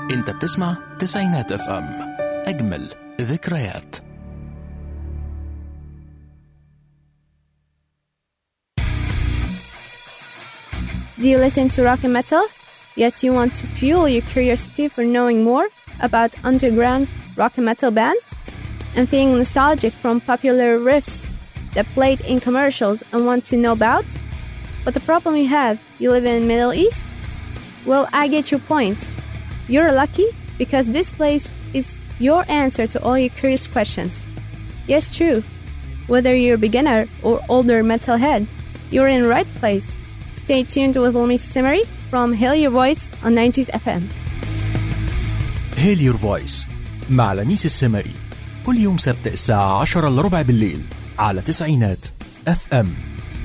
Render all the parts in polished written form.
انت بتسمع تسعينات اف ام، اجمل ذكريات. Do you listen to rock and metal, yet you want to fuel your curiosity for knowing more about underground rock and metal bands? And feeling nostalgic from popular riffs that played in commercials and want to know about? But the problem you have, you live in Middle East? Well, I get your point. You're lucky because this place is your answer to all your curious questions. Yes, true. Whether you're a beginner or older metalhead, you're in the right place. Stay tuned with Lumi Simmery from Hail Your Voice on 90s FM. Hail Your Voice مع لميس السمري كل يوم سبت الساعة 10:15 بالليل على تسعينات اف ام.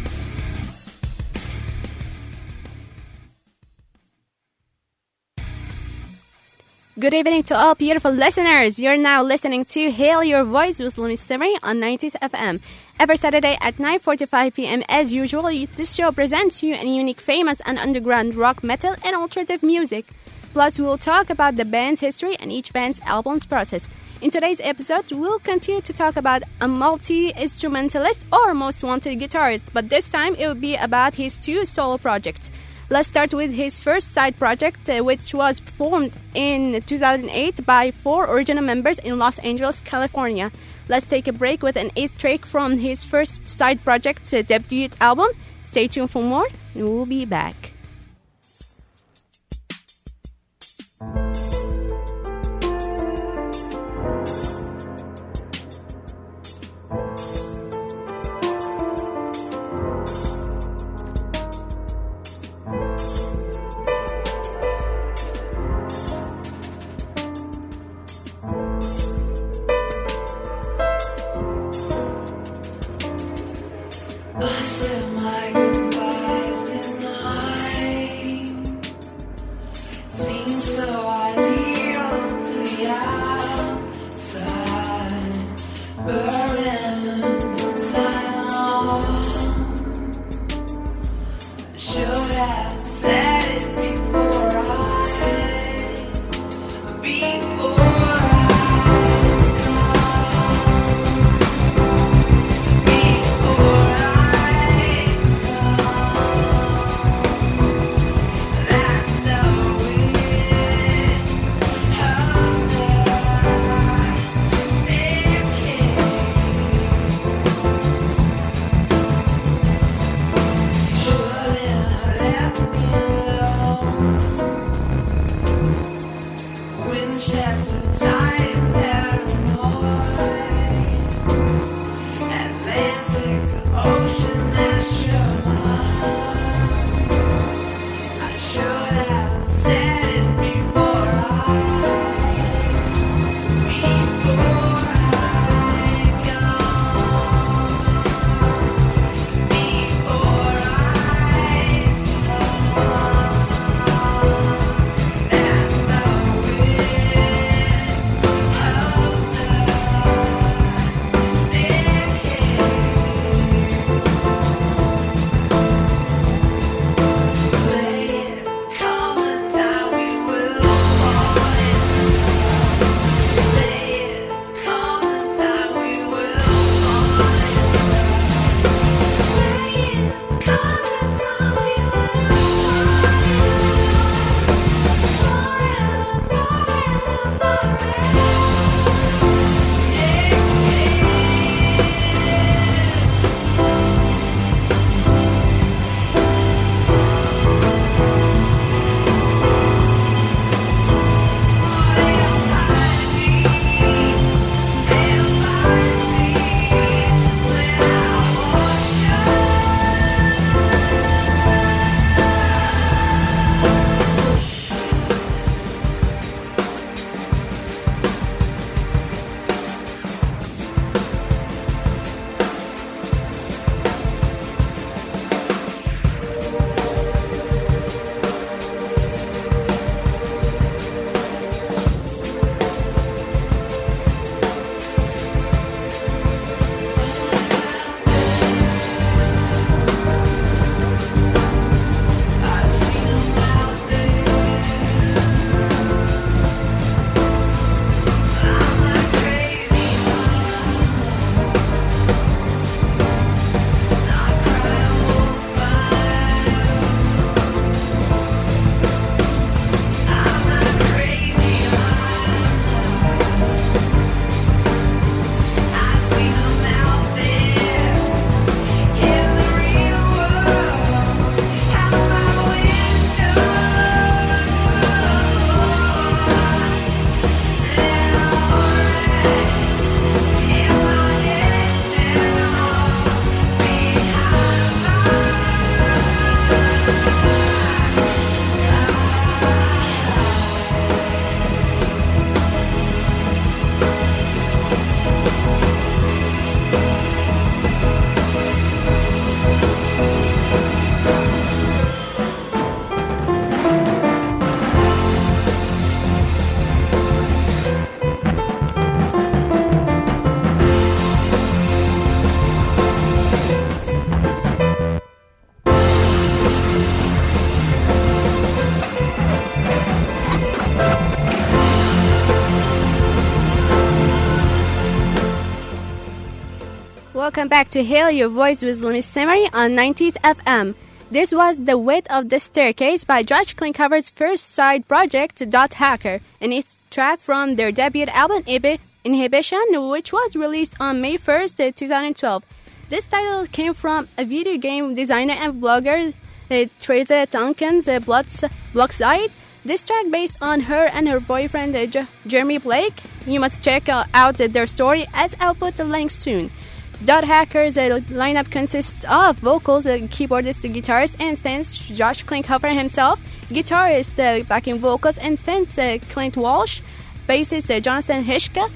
Good evening to all beautiful listeners. You're now listening to Hail Your Voice with Lumi Simmery on 90s FM. Every Saturday at 9:45 p.m. as usual, this show presents you a unique, famous and underground rock, metal and alternative music. Plus, we will talk about the band's history and each band's album's process. In today's episode, we'll continue to talk about a multi-instrumentalist or most wanted guitarist, but this time it will be about his two solo projects. Let's start with his first side project, which was performed in 2008 by 4 original members in Los Angeles, California. Let's take a break with an 8th track from his first side project's debut album. Stay tuned for more, and we'll be back. I said my goodbyes tonight. Welcome back to Hail Your Voice with Louis Semery on 90s FM. This was The Width of the Staircase by Josh Klinghoffer's first side project, Dot Hacker, and it's track from their debut album, Inhibition, which was released on May 1st, 2012. This title came from a video game designer and blogger, Teresa Duncan's blog site. This track based on her and her boyfriend, Jeremy Blake. You must check out their story, as I'll put the link soon. Dot Hacker's lineup consists of vocals, keyboardist, guitarist, and synths Josh Klinghoffer himself, guitarist, backing vocals, and synths Clint Walsh, bassist Jonathan Hishka,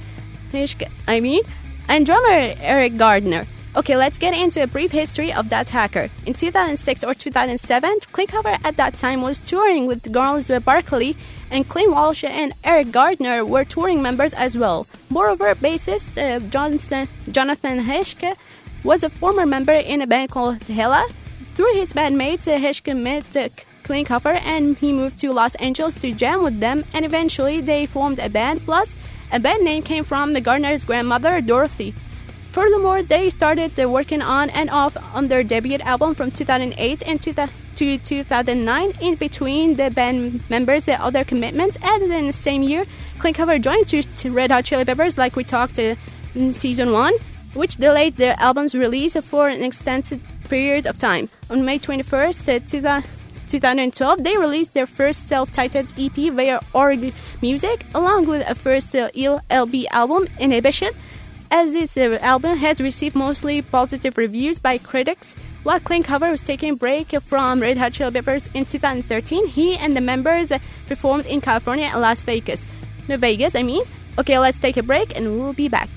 and drummer Eric Gardner. Okay, let's get into a brief history of Dot Hacker. In 2006 or 2007, Klinghoffer at that time was touring with Gnarls Barkley, and Clint Walsh and Eric Gardner were touring members as well. Moreover, bassist Jonathan Hishke was a former member in a band called Hella. Through his bandmates, Hishke met Klinghoffer and he moved to Los Angeles to jam with them, and eventually they formed a band. Plus, a band name came from Gardner's grandmother, Dorothy. Furthermore, they started working on and off on their debut album from 2008 and to 2009. In between the band members' other commitments, and in the same year, Klinghoffer joined to Red Hot Chili Peppers, like we talked in Season 1, which delayed the album's release for an extended period of time. On May 21st, 2012, they released their first self-titled EP via Org Music, along with a first LB album, Inhibition. As this album has received mostly positive reviews by critics, while Klinghoffer was taking a break from Red Hot Chili Peppers in 2013, he and the members performed in California and Las Vegas. Okay, let's take a break and we'll be back.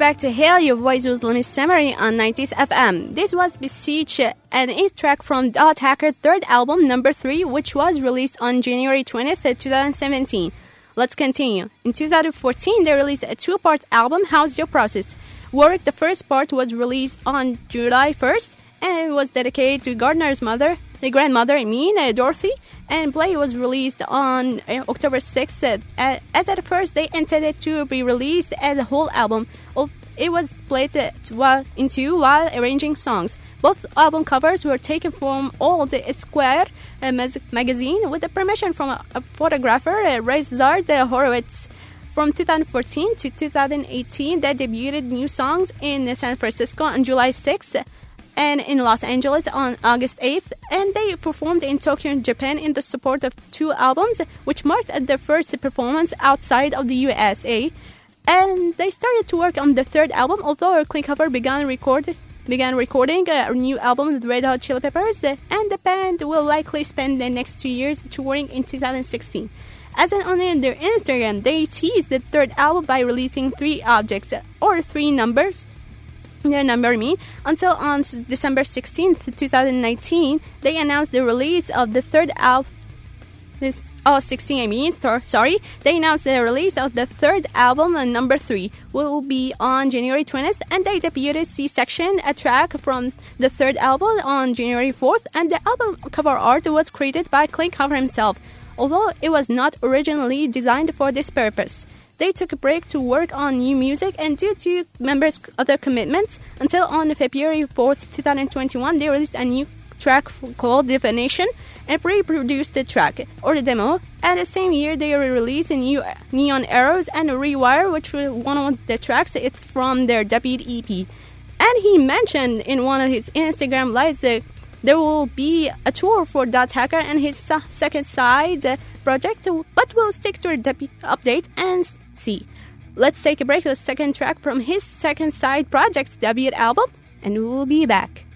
back to Hail Your Voice with Lemmy Summary on 90s FM. This was Beseech, an 8th track from Dot Hacker third album, number 3, which was released on January 20th, 2017. Let's continue. In 2014, they released a 2-part album, How's Your Process? Work, the first part, was released on July 1st, and it was dedicated to Gardner's mother, the grandmother, Dorothy, and Play was released on October 6th. As at first, they intended to be released as a whole album. It was split in two while arranging songs. Both album covers were taken from Old Esquire magazine with the permission from a photographer, Rezard Horowitz. From 2014 to 2018, they debuted new songs in San Francisco on July 6th and in Los Angeles on August 8th, and they performed in Tokyo, Japan in the support of 2 albums, which marked their first performance outside of the USA. And they started to work on the 3rd album, although Clint Cover began recording a new album with Red Hot Chili Peppers, and the band will likely spend the next 2 years touring in 2016. As on their Instagram, they teased the 3rd album by releasing 3 objects, or 3 numbers. Until on December 16th, 2019, they announced the release of the 3rd album. They announced the release of the 3rd album, number 3, will be on January 20th, and they debuted C-Section, a track from the 3rd album, on January 4th, and the album cover art was created by Clint Cover himself, although it was not originally designed for this purpose. They took a break to work on new music, and due to members' other commitments, until on February 4th, 2021, they released a new track called Divination and pre-produced the track, or the demo. And the same year, they released a new Neon Arrows and Rewire, which was one of the tracks. It's from their debut EP. And he mentioned in one of his Instagram lives that there will be a tour for Dot Hacker and his second side project, but we'll stick to a debut update and see. Let's take a break with the second track from his second side project's debut album, and we'll be back.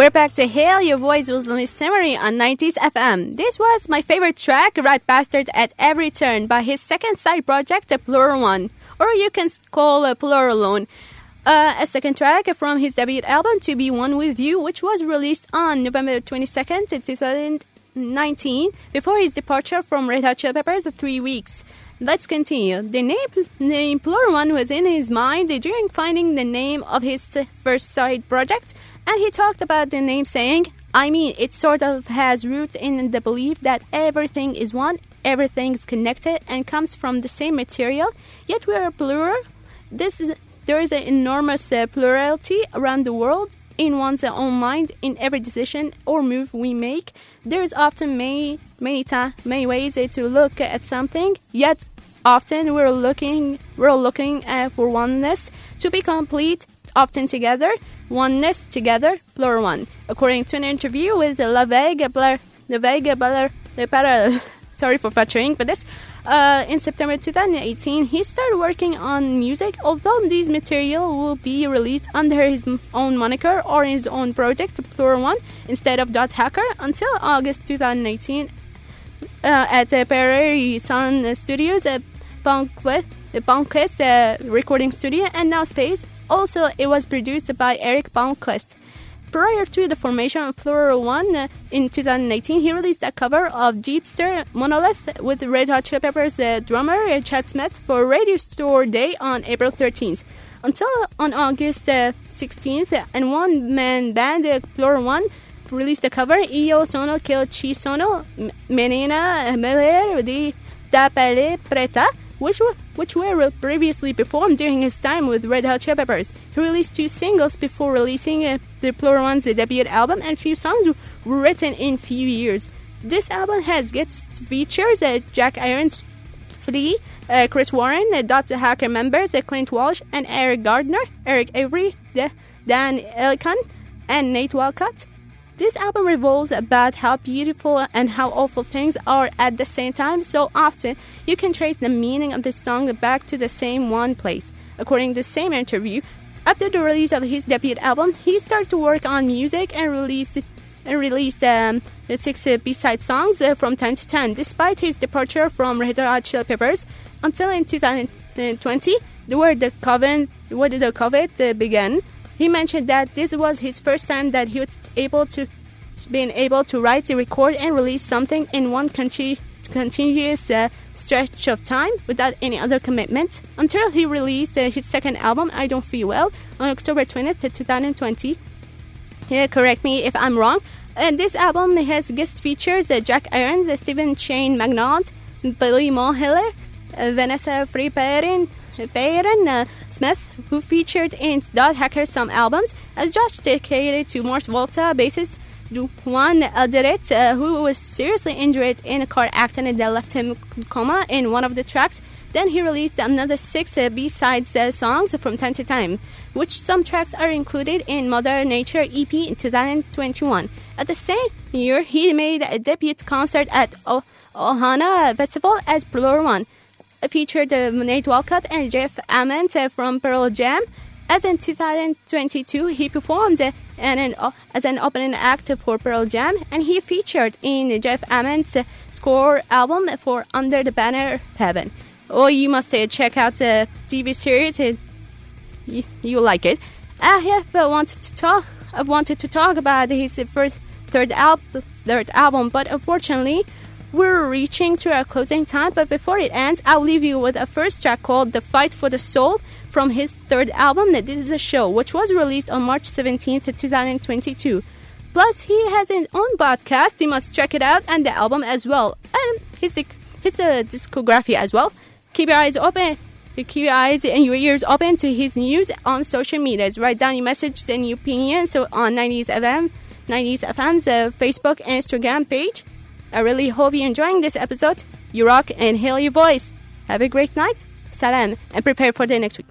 We're back to Hail Your Voice with Miss Simmery on 90s FM. This was my favorite track, Rat Bastard at Every Turn, by his second side project, Plural One, or you can call Plural Alone. A second track from his debut album, To Be One With You, which was released on November 22nd, 2019, before his departure from Red Hot Chili Peppers, 3 weeks. Let's continue. The name Plural One was in his mind during finding the name of his first side project, and he talked about the name saying, I mean, it sort of has roots in the belief that everything is one, everything's connected, and comes from the same material, yet we are plural. There is an enormous plurality around the world, in one's own mind, in every decision or move we make. There is often many ways to look at something, yet often we're looking for oneness to be complete, often together, oneness together, plural one. According to an interview with La Vega sorry for butchering, but this in September 2018, he started working on music, although this material will be released under his own moniker or his own project, Plural One, instead of Dot Hacker, until August 2018 at the Prairie Sun Studios, Palmquist recording studio, and now Space. Also, it was produced by Eric Palmquist. Prior to the formation of Plural One in 2018, he released a cover of Jeepster Monolith with Red Hot Chili Peppers drummer Chad Smith for Radio Store Day on April 13th. Until on August 16th, and one-man band Plural One released a cover, Io sono che ci sono, Menina Meller di Da Pelle Preta, which were previously performed during his time with Red Hot Chili Peppers. He released 2 singles before releasing the Plural One's debut album, and few songs were written in few years. This album has guest features Jack Irons, Flea, Chris Warren, Dot Hacker members Clint Walsh and Eric Gardner, Eric Avery, Dan Elkan, and Nate Walcott. This album revolves about how beautiful and how awful things are at the same time. So often, you can trace the meaning of the song back to the same one place. According to the same interview, after the release of his debut album, he started to work on music and released the 6 B-side songs from time to time, despite his departure from Red Hot Chili Peppers, until in 2020, where the COVID began. He mentioned that this was his first time that he was able to write, record, and release something in one continuous stretch of time without any other commitment, until he released his second album, I Don't Feel Well, on October 20th, 2020. Correct me if I'm wrong. This album has guest features Jack Irons, Stephen Shane McNaught, Billy Mulhiller, Vanessa Friedpaden, Smith, who featured in Dot Hacker's some albums, as Josh dedicated to Morse Volta bassist Juan Alderet, who was seriously injured in a car accident that left him coma in one of the tracks. Then he released another 6 B-sides songs from time to time, which some tracks are included in Mother Nature EP in 2021. At the same year, he made a debut concert at Ohana Festival as Plural One. Featured Nate Walcott and Jeff Ament from Pearl Jam. As in 2022, he performed as an opening act for Pearl Jam, and he featured in Jeff Ament's score album for Under the Banner of Heaven. Oh, you must check out the TV series. You like it. I've wanted to talk about his third album, but unfortunately, we're reaching to our closing time, but before it ends, I'll leave you with a first track called The Fight for the Soul from his third album, This Is a Show, which was released on March 17th, 2022. Plus, he has his own podcast. You must check it out, and the album as well, and his discography as well. Keep your eyes open. Keep your eyes and your ears open to his news on social medias. Write down your messages and your opinions on 90s FM's Facebook and Instagram page. I really hope you're enjoying this episode. You rock and hail your voice. Have a great night. Salam. And prepare for the next week.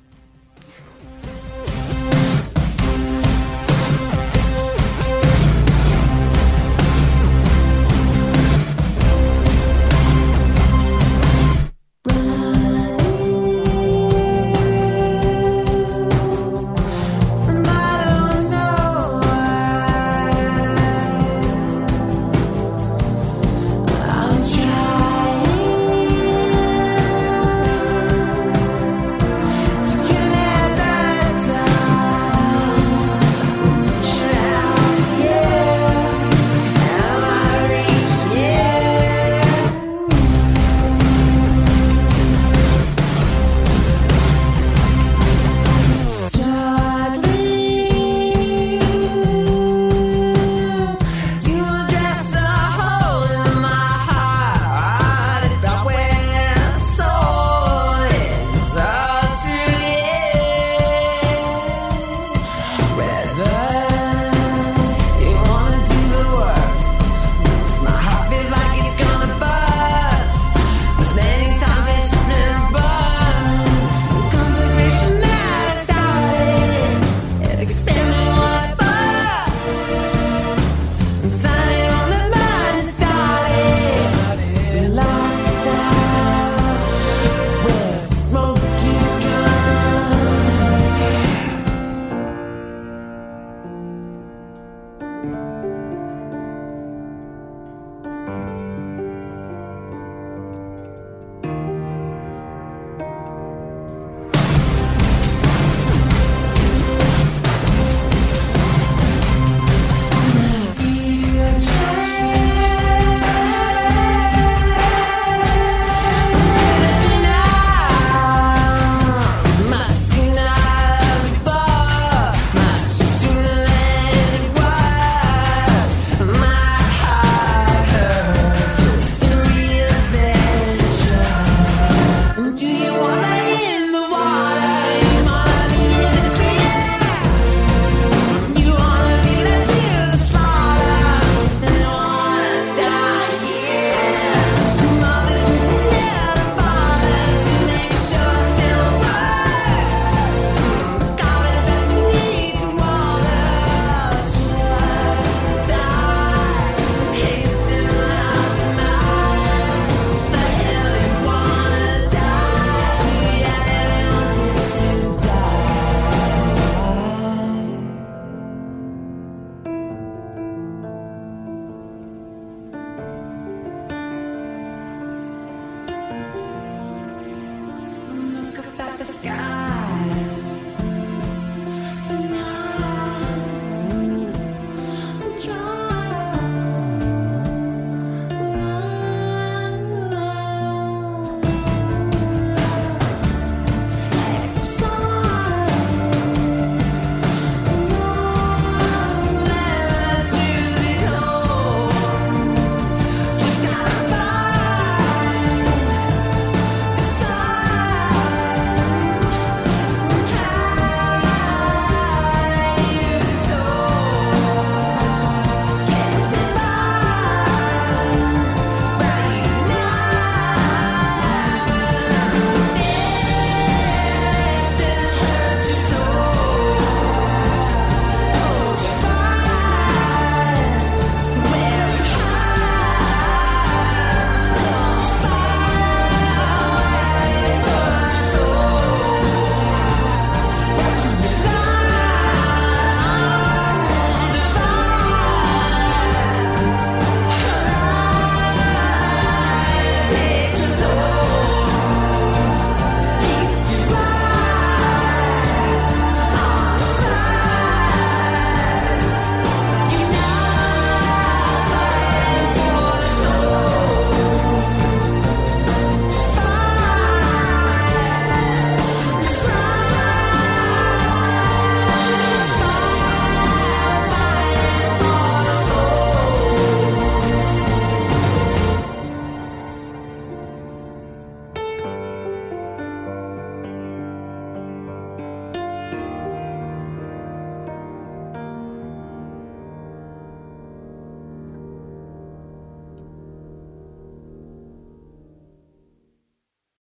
From I don't know why. the sky.